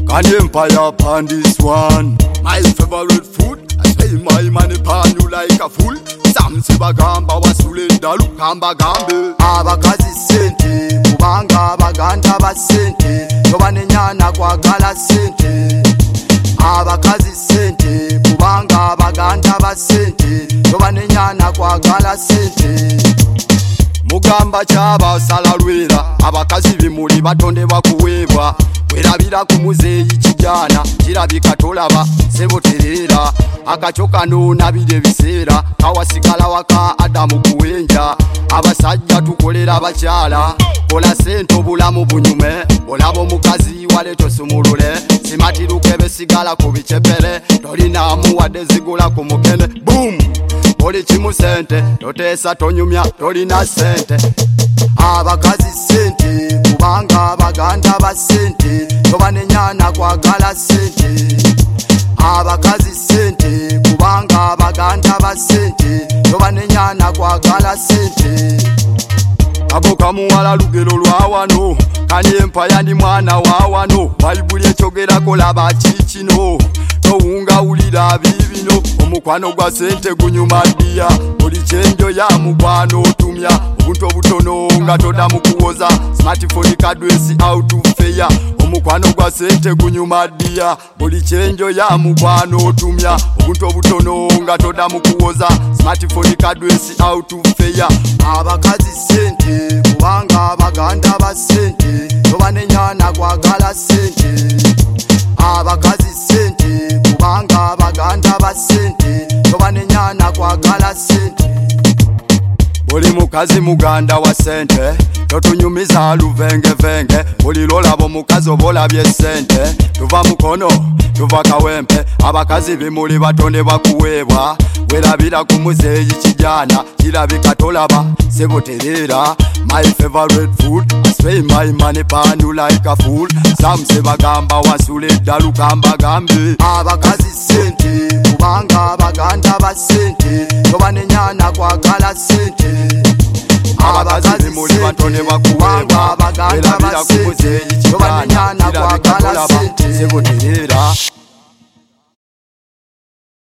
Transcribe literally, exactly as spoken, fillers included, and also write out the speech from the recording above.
Can empire pan this one? My favorite food, I say my money pan you like a fool. Some say bagamba wasulenda lukamba gambe. Abakazi sente, kubanga baganda basente. Tobane nyana kwa gala sente. Abakazi sente, kubanga baganda basente. Tobane nyana kwa gala sente. Mugamba chaba salalwera abakazi bimuli batonde bakuwebwa werabira ku muzeyi kijana kirabika tolaba seboterera akachoka nona bide biseera kawasigala waka Adamu kuwenja abasajja tukolera abakyala kola sento bulamu bunyume olabo mukazi wale tosumulule simatiruke besigala ku bicepere tolina muwadde zigula ku mukene boom oli chimu sente totesa tonyumya tolina sente. Abakazi sente kubanga baganda basente tobane nyana kwa gala sente. Abakazi sente kubanga baganda basente tobane nyana kwa gala sente. Aboka muwala lugero lwawano kani empaya ndi mwana wawano Bayibuli ekyogera kolaba kikino towunga ulira bibino omukwano gwa sente gunyuma ddiya buli kyenjo ya mukwano otumya obuntu obutono nga toda mukuwoza smartphone kadwesi out to fair omukwano gwa sente gunyuma ddiya buli kyenjo ya mukwano otumya obuntu obutono nga toda mukuwoza smartphone kadwesi out to fair. Abakazi sente kubanga baganda basente tobane nyana kwagala sente. Abakazi sente kubanga baganda basente tobane nyana kwagala sente. Buli mukazi muganda wa sente totunyumiza luvenge venge buli lolabo mukazi obolabye sente tuva mukono tuva kawempe abakazi bimuli batonde bakuwebwa werabira ku muzeyi kijana kirabika tolaba seboterera. My favorite food, I spend my money pan you like a fool. Some say bagamba wasule dalukamba gambe. Abakazi sente kubanga baganda basente tobane nyana kwa gala sente. Abakazi bimuli batonde bakuwebwa werabira ku muzeyi kijana kirabika tolaba seboterera.